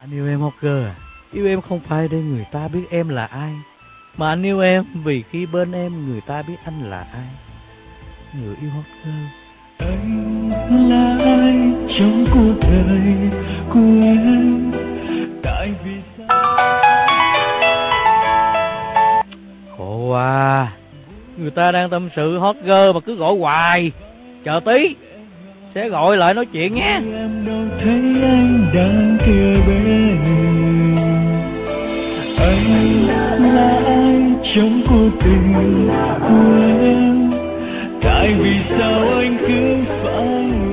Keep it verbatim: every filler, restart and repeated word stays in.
Anh yêu em Hotgirl à? Yêu em không phải để người ta biết em là ai, mà anh yêu em vì khi bên em người ta biết anh là ai. Người yêu Hotgirl. Anh là ai trong cuộc đời của em? Tại vì sao? Khổ quá, người ta đang tâm sự Hotgirl mà cứ gọi hoài. Chờ tí, sẽ gọi lại nói chuyện nhé. Em đâu thấy anh đang kia bên. Anh là ai trong cuộc tình của em? Tại vì sao anh cứ phải